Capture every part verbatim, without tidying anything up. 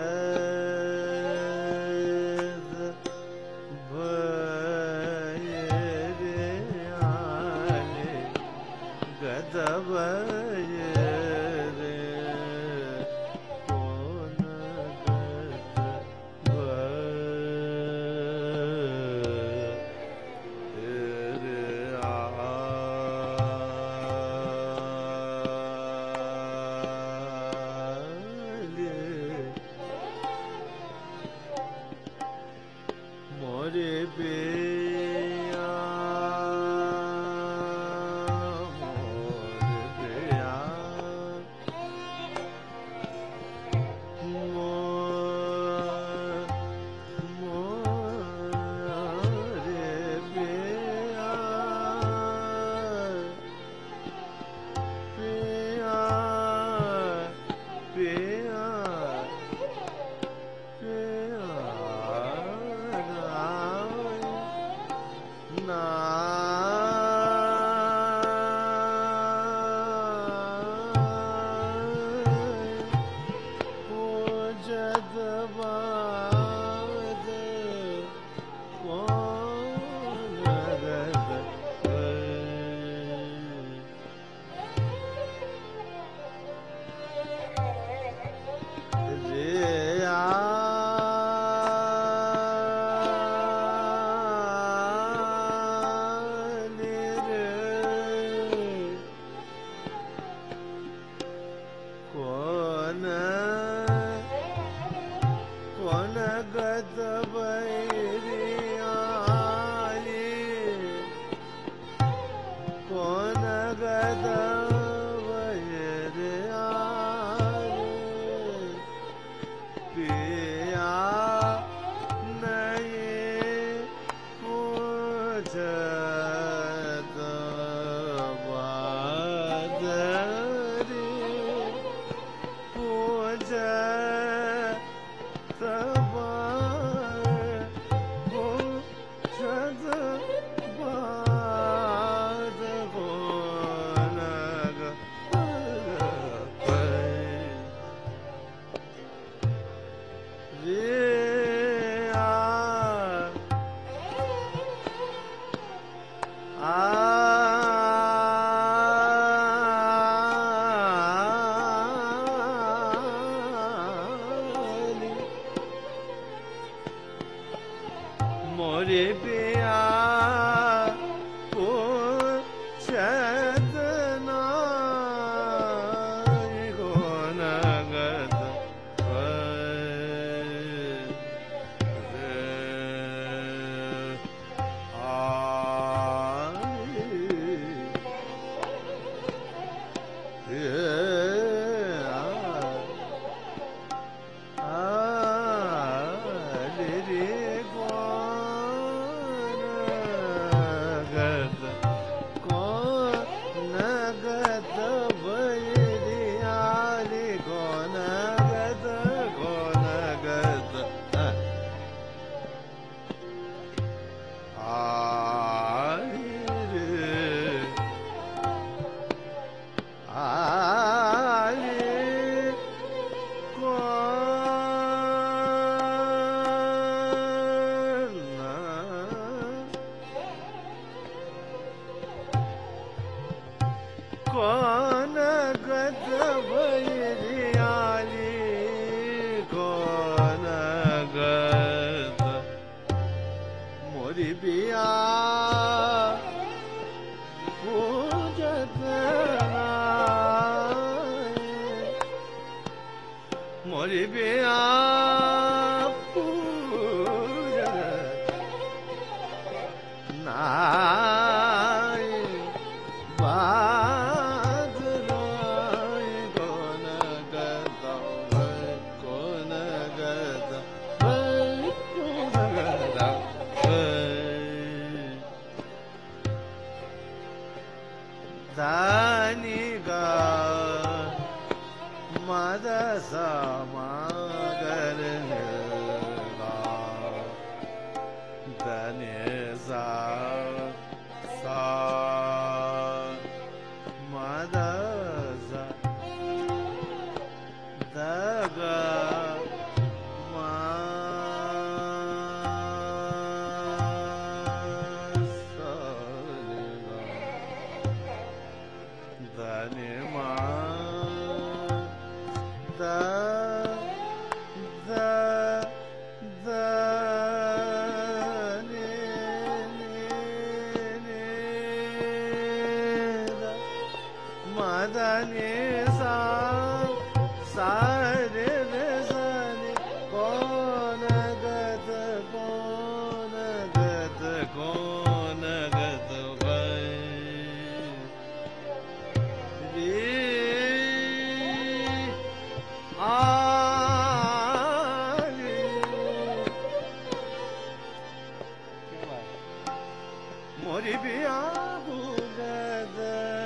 रे गो ni sa sa re re sa ni ko na ga da ko na ga da ko na ga da ba ri a मोरी बिया बुगद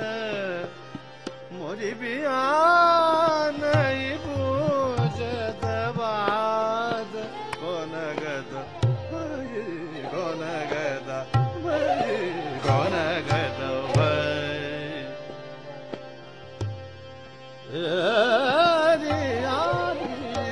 मोरी बिया नहीं बुझद बाद कौन गद कौन गद कौन गद यारी यारी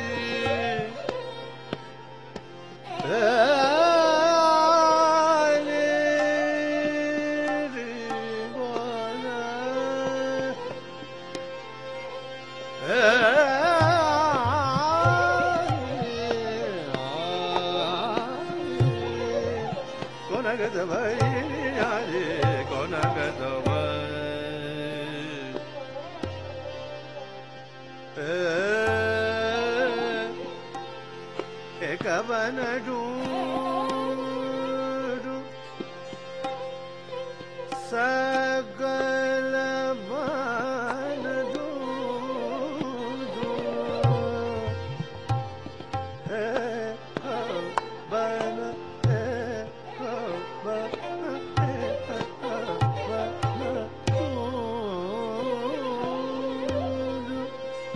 कवन ढूंढू सगल बन ढूंढू हे हो बन हे हो बन हे हो बन ढूंढू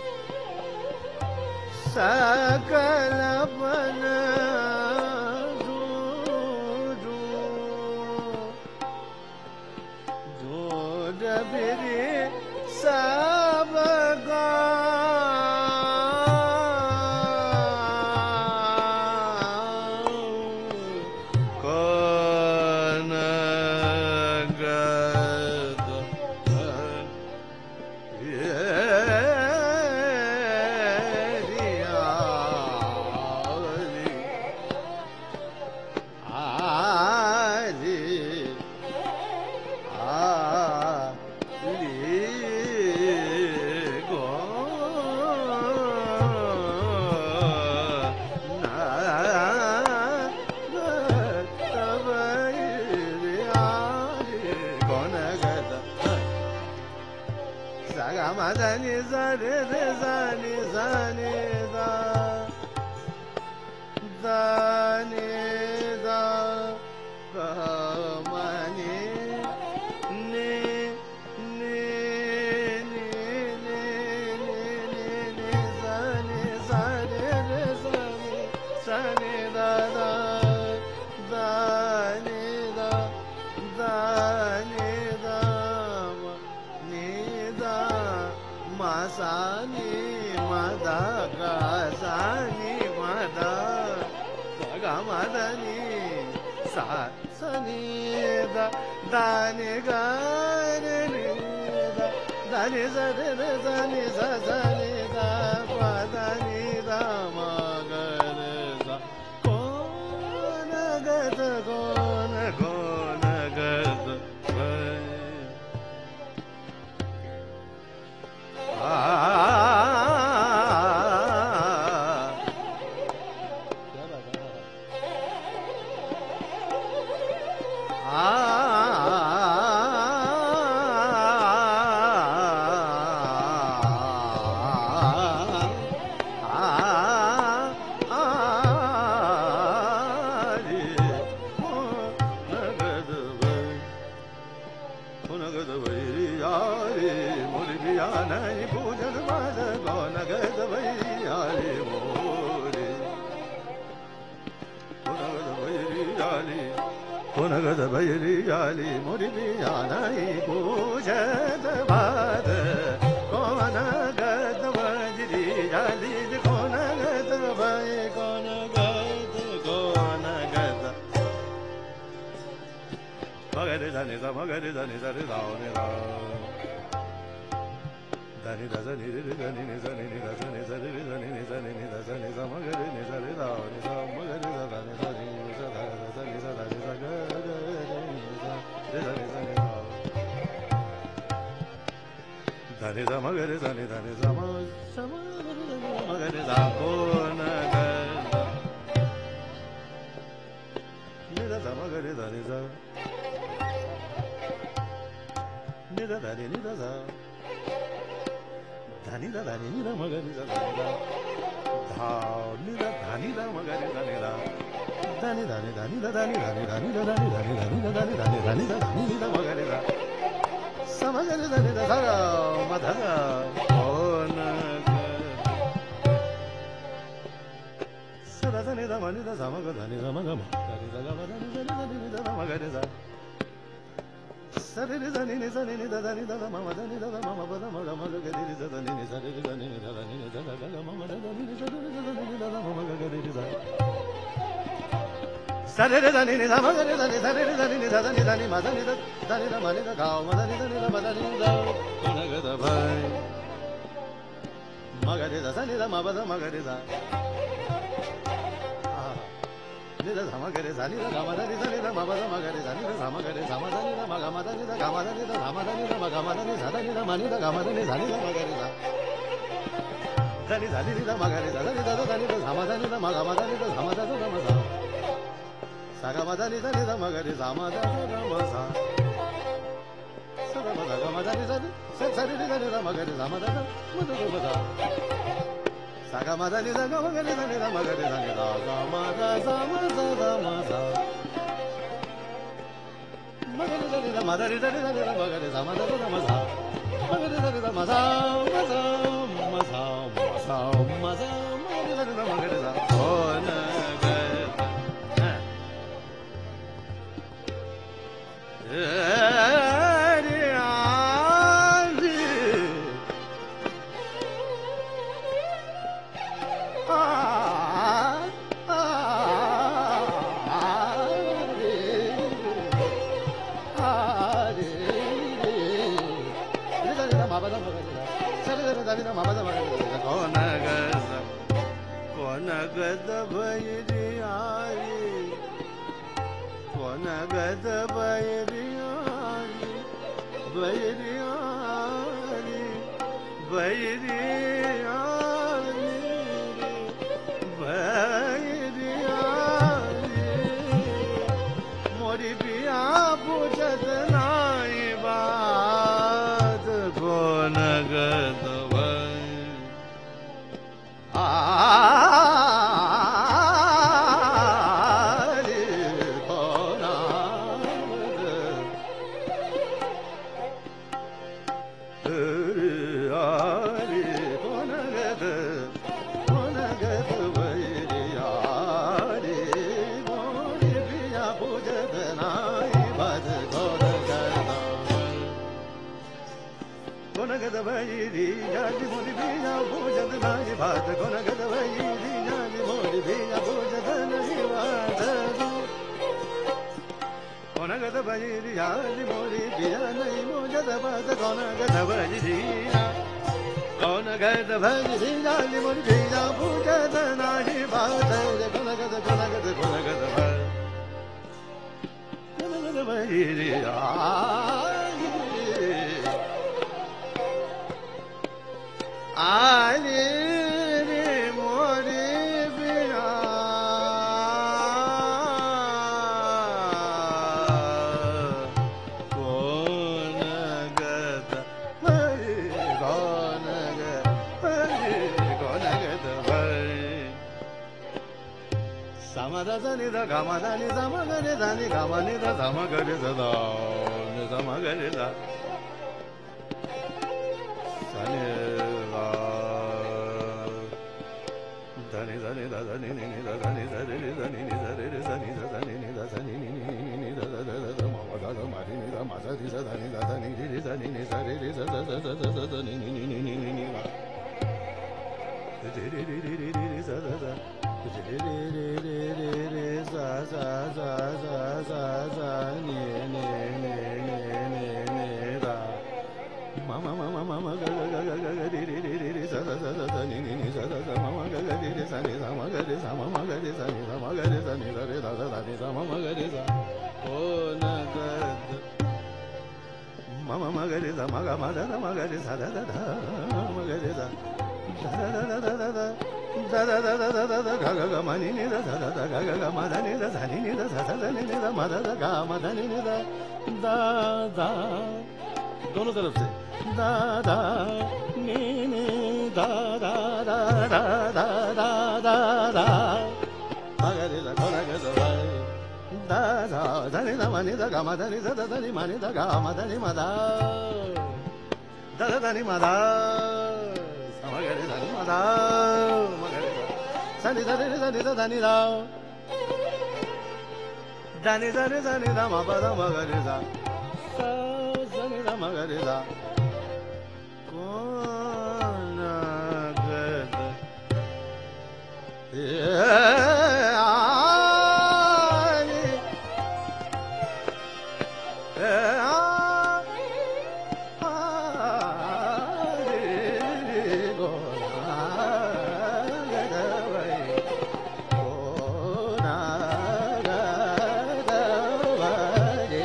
सकल बन ढूंढू ढूंढ फिरे सब गाँव कौन गद Zani zani zani zani da zani da kamani ni ni ni ni ni ni zani zani zani zani da da zani da zani da ni da masani mada gasani mada ga madani sa sani da dani ga ni da dani za re re zani za zani da pa dani da ma ga re za kon ga da kon kon ga da Konagada bayri jali mori biyanai pujad bad konagada bayri jali konagada bay konagada konagada magare dani sa magare dani sa re dao ne da dani da sa ni re dani ne sa ni ni da sa ni sa re dani ne sa ni ni da sa ni sa magare ne sa re dao ne sa magare da dani sa ni sa da sa ni sa da ni sa ga da ni ni da ma ga re sa ni da ni sa ma sa ma ma ga re sa ko na ga ni da sa ma ga re sa ni sa ni da da ni ni da sa da ni da da ni ni da ma ga re sa da ni da da ni da da ni da ma ga re sa ni da da ni da ni da ni da da ni da ni da ni da da ni da ni da ni da da ni da ni da ni da da ni da ma ga re sa sa ma ga re sa ni da sa ga ma da ga ko na ga sa da da ni da ma ni da sa ma ga da ni da ma ga ma da ni da ga ma da ni da ni da ni da ma ga re sa sa re re sa ni ni sa ni ni da da ni da da ma ma da ni da da ma ma ba da ma ga ma ga ga re sa da ni ni sa re re sa ni ni da da ni ni da da ga ma ma da da ni ni sa re re sa da ni ni da da ma ma ga ga re re sa sa re re sa ni ni sa ma ga re sa ni sa re re sa ni ni da da ni da ni ma da ni da da ni da ma ni da ga ma da ni da ni da ma da ni da ko na ga da ba ma ga re sa ni da ma ba da ma ga re sa ni da sa ma ga re sa ni da ga ma da ni da ni da ma ba da ma ga re sa ni da sa ma ga re sa ma da ni da ma ga ma da ni da ga ma da ni da sa ma da ni da ma ga ma da ni sa da ni da ma ni da ga ma da ni sa ni da ma ga re sa da ni da ni da ma ga re sa da ni da da ni da sa ma da ni da ma ga ma da ni da sa ma da da ma sa sa ga ma da ni da ni da ma ga re sa ma da da ma sa sa da ma da ga ma da ni da sa sa ni da ni da ma ga re sa ma da da ma da ma sa sa ga ma da ni da ga ma ga re sa ni da ma ga re sa ni da ga ma da sa ma sa da ma sa ma ga re sa ni da ma da ni da ni da ni da ma ga re sa ma da da ma sa ma ga re sa ni da ma sa ma sa ma sa ma sa ma sa ma ga re sa ni da ma ga re sa ko na ga ma ma ma ga re sa ma ga ma da da ma ga re sa da da da ma ga re sa da da da da da da da da da da da da ga ga ga ma ni ni da da da da ga ga ga ma da ni da da ni ni da da da ni ni da ma da da ga ma da ni ni da da da दोनों तरफ से दा दा नी नी दा दा दा दा दा दा दा दा मगरे दा कोना ग दा दा दा नी दा मा नी दा गा मा दा नी दा दा नी मा नी दा गा मा दा नी मा दा दा दा दा नी मा दा मगरे दा नी मा दा मगरे दा सा नी दा नी दा नी दा दा नी दा दा नी दा नी दा नी दा मा बा दा मगरे दा मगरिदा कौन गद आली आली गोना गद वै कौन गद वै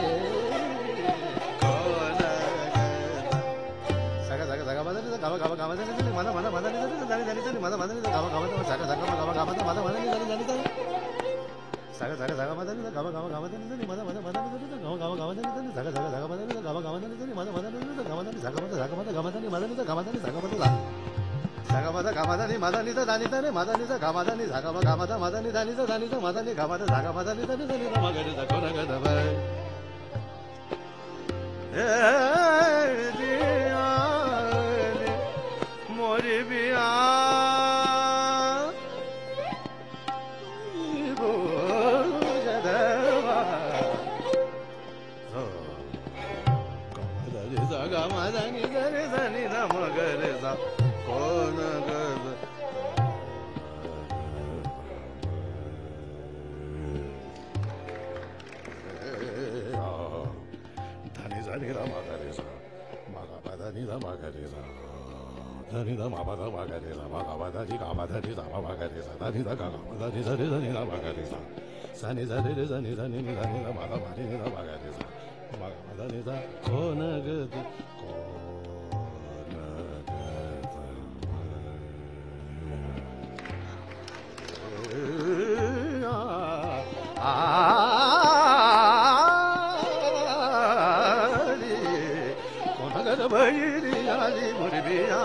Gama gama gama dani dani mana mana mana dani dani dani dani mana mana dani gama gama dani saga saga gama gama dani mana mana dani dani dani saga saga saga mana dani gama gama gama dani dani mana mana mana dani gama gama gama dani dani saga saga saga mana dani gama gama dani dani mana mana dani gama dani saga mana saga mana gama dani mana dani gama dani saga mana saga mana gama dani mana dani dani dani mana dani gama dani saga mana gama dani mana dani dani dani mana dani gama dani saga mana dani dani dani gama gani saga mana gada bai मोरी बिया जदवा गमदनि सा गमदनि दनि दनि the Magare सा कौन गद धनि धनि the Magare सा मगा बदनि the Magare सा धनि दा मा बा दा मा गा रे सा मा गा बा दा नी गा मा धा नी सा मा मा गा रे सा धा नी दा गा गा मा धा नी सा रे सा नी दा मा गा रे सा सा नी सा रे रे सा नी सा नी नी सा नी दा मा दा मा नी नी दा मा गा रे सा मा गा मा धा नी सा कौन गद कौन गद आली कौन गद भैरी आली मोरी बिया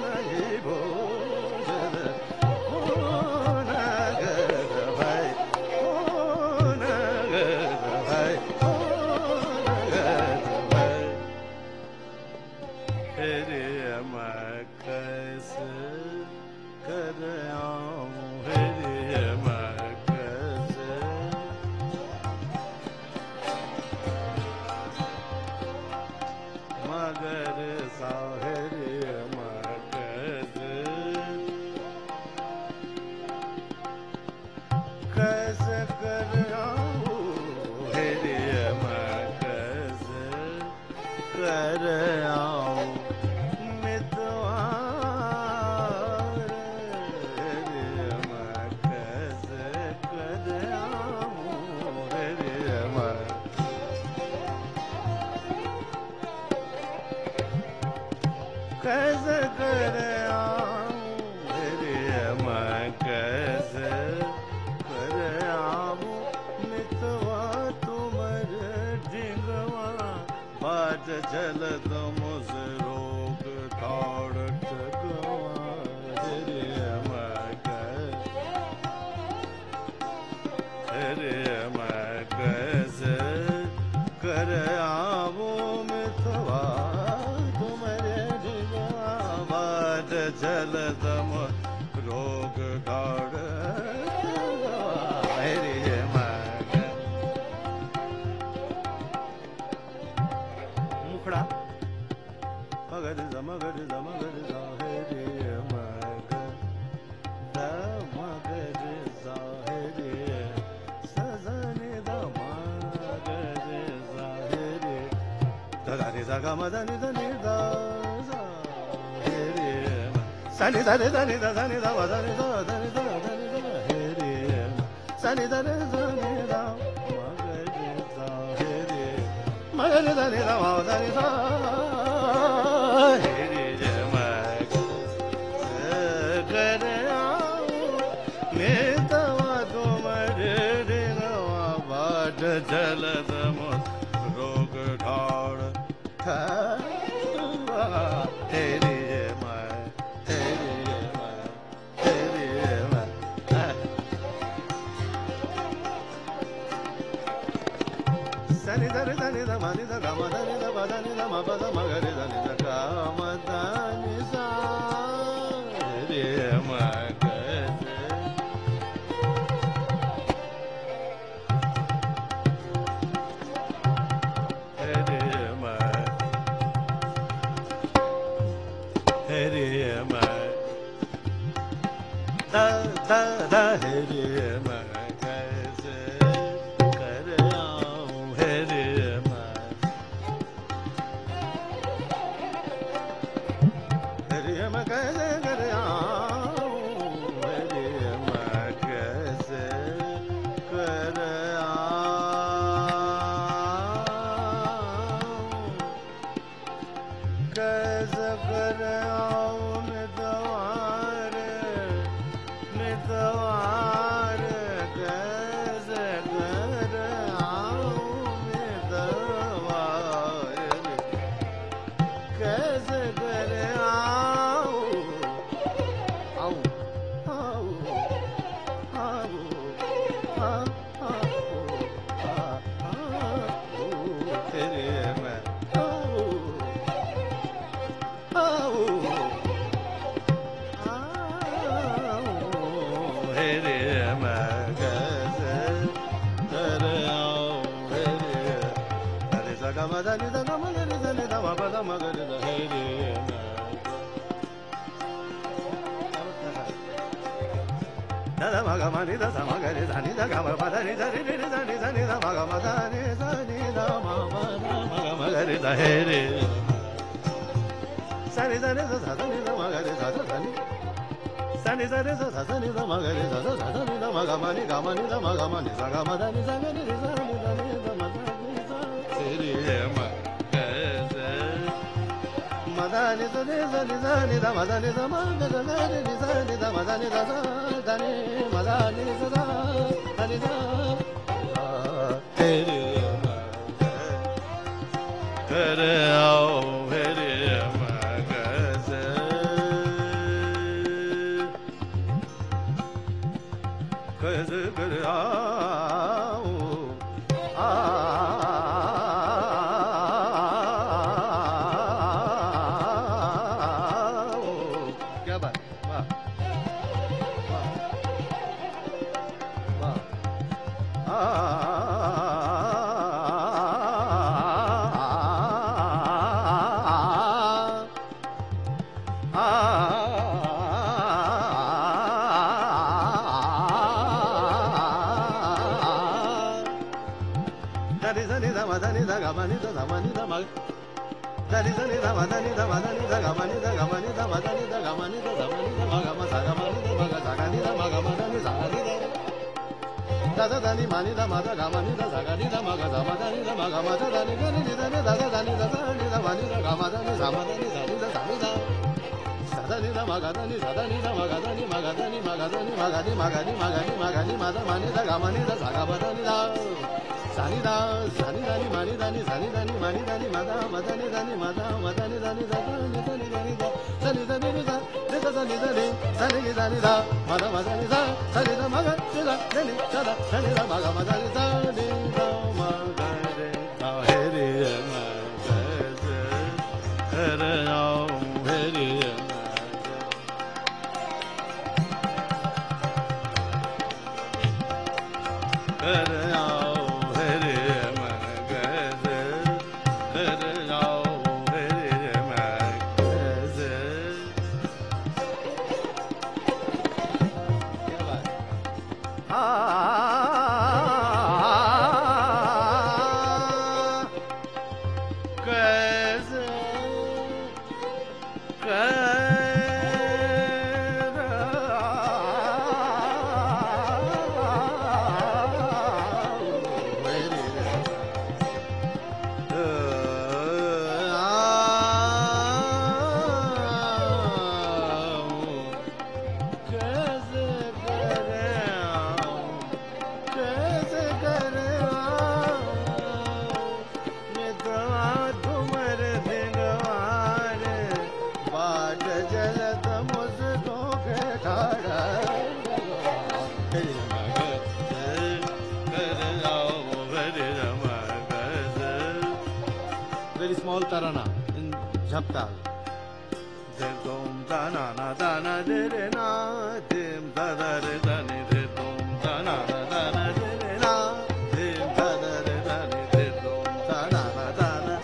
कैसे करे मेरे मैं कैसे करे आऊं मितवा तुमर ढिंगवा बाज जल मुझ रोग ताड़ टकवा तेरे मैं तेरे मैं कैसे करे आऊं मितवा जल दम रोग दाड़ मेरी मग मुखड़ा मगर मगर मगर जाहिर मग द मगर जाहिर सजन द मगर जाहिर ददानी जगा मदनी दनी दा Sani da re da ni da da ni da wa da ni da da ni da da ni da he re Sani da re da ni da ma ga re da he re ma ga re da ni da wa da ni da जलद रोग ढाड़ तेरी मैं तेरी मैं तेरी मैं सनि धनि धनि ध मनि ध ग म धनि ध म धनि ध म प ध म ग रे धनि ध ग म धनि सा रे म ग da da da heri ma kaise kar aun heri ma heri ma kaise kar aun heri ma kaise kar aun kaise kar aun dware द्वार कैसे कर आऊं मैं द्वार कैसे कर आऊं आऊं आऊं आऊं आऊं तेरे मैं आऊं आऊं Madani da ga magani da ni da ma ba da magani da hey re da da ma ga ma ni da sa ma ga ni da ni da ga ma ba da ni da ni ni da ni da ni da ma ga ma da ni da ni da ma ba da ma ga ma ga ni da hey re sa ni da ni da sa da ni da ma ga ni da da ni sa ni da ni da sa da ni da ma ga ni da da da ni da ma ga ma ni ga ma ni da ma ga ma ni sa ga ma da ni sa ga ni ni sa ni da ni da ma da ni sa hey re ma Madani da ni da ni da ni da madani da ma da da ni ni da ni da madani da da da ni madani da da da ni da teri ma kar aao mere ma gaze gaze kar aao Dani dani da ma dani da ma dani da ga ma ni da ga ma ni da ma dani da ga ma ni da da ma ni da ma ga ma sa ga ma ni da ma ga sa ga ni da ma ga ma dani sa ga ni da da da dani ma ni da ma da ga ma ni da sa ga ni da ma ga sa ma dani da ma ga ma da dani ga ni ni da ni da da dani da sa ni da ma ni da ga ma dani sa ma dani sa ni da sa ni da sa dani da ma ga dani sa dani da ma ga dani ma ga dani ma ga dani ma ga ni ma ga ni ma ga ni ma ga ni ma da ma ni da ga ma ni da sa ga ma dani da Sani da, sani da ni mani da ni, sani da ni mani da ni, mada, mada ni da ni, mada, mada ni da ni da, ni da ni da ni da, sani da ni da, ni da ni da ni, sani ni da ni da, mada, mada ni da, sani da maga, ni da, ni ni da da, sani da maga, mada ni da, ni da maga re, da he re ma ga ze, kar aao he re ma ga, kar aao small tarana in Jhaptal. Dum da na na da na de re na dim da da re da ni de dum da na na da na de re na dim da da re da ni de dum da na na da na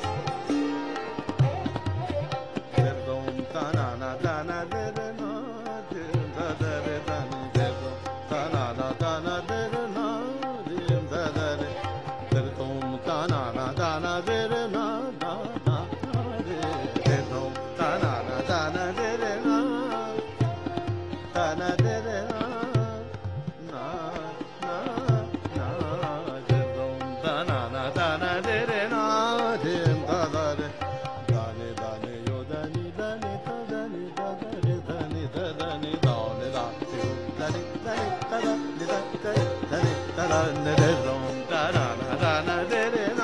de dum da na na da na de re na dim da da re da ni de dum da na na da na de re na dim da da re de dum da na na da na de re na da da de dum da na na da na de re na da na de re na na na na de dum da na na da na de re na dim da da re da ni da ni yo da ni da ni da da ni da da re da ni da da ni da ni da da ni da ni da da ni da da da ni da da ni de dum da na na da na de re na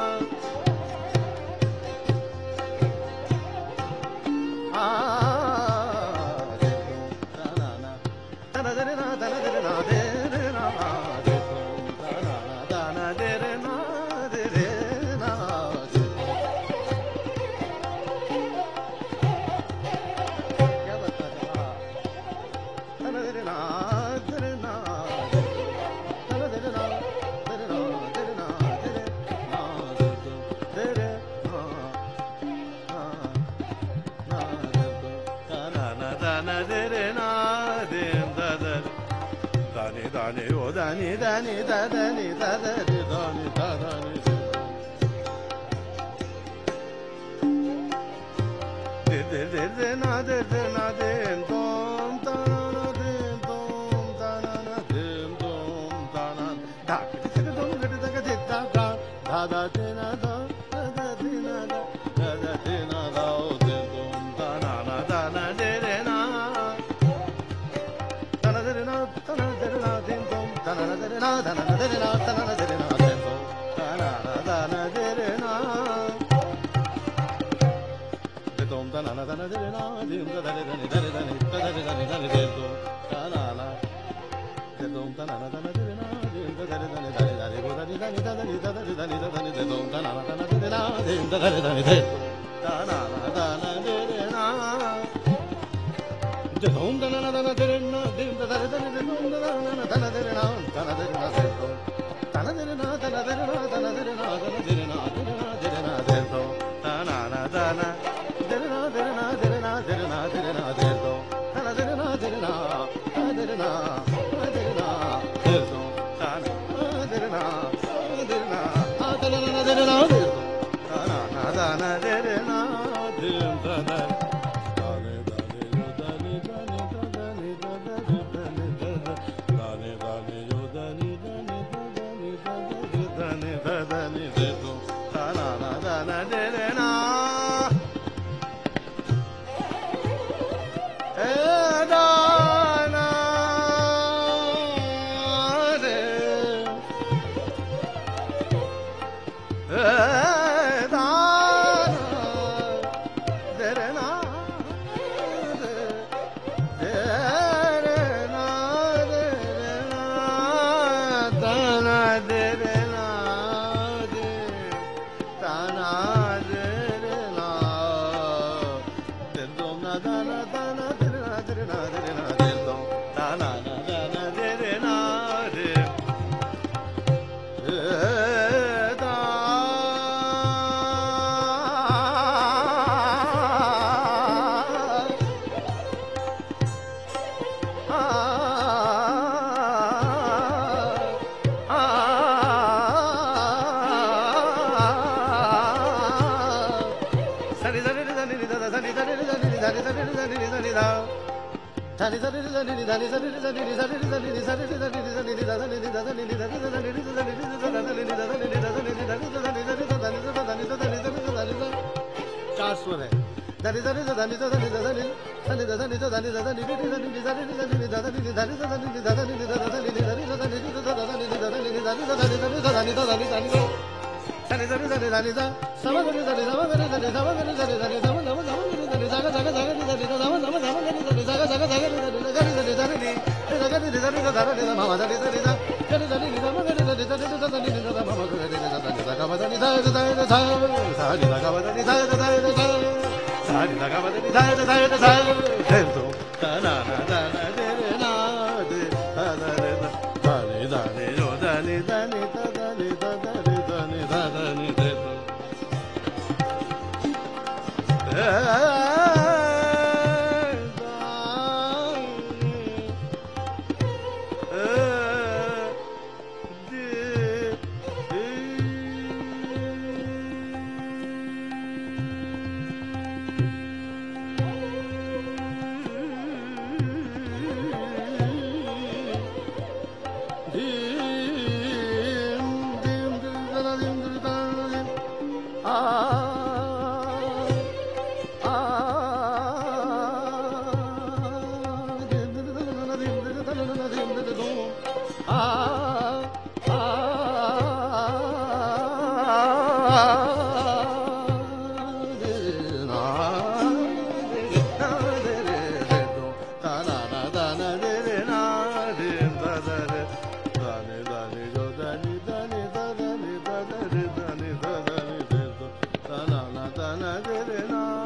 Dani o dani dani da dani da da di dani da dani de de de de na de de na de dom ta na de dom ta na na de dom ta na da de de dom de de da de da da da da de na da da da de na da da da de na da o de dom ta na na da na de de na da na de na da na de na de dom da na de na da na de na da na de na de dom da na na da na de na de dom da na na da na de na dim da da de da ni da de da ni da da de da ni da ni de dom da na na de dom da na na da na de na dim da da de da ni da ni da ni da ni da ni da da ni da da de da ni da da ni de dom da na na da na de na dim da da de da ni de da na na da na de na de dom da na na da na de na dim da da de da ni de dom da na na da na de na da na de na de dom da na de na da na de na da na de na da na de na de na de na de dom da na na da na de na de na de na de na de na de dom da na de na de na da de na de na de dom da na de na de na da na na de na de dom da na na da na de na dim da da चार स्वर है धनी धनी धनी धनी धनी धनी धनी धनी धनी धनी धनी धनी na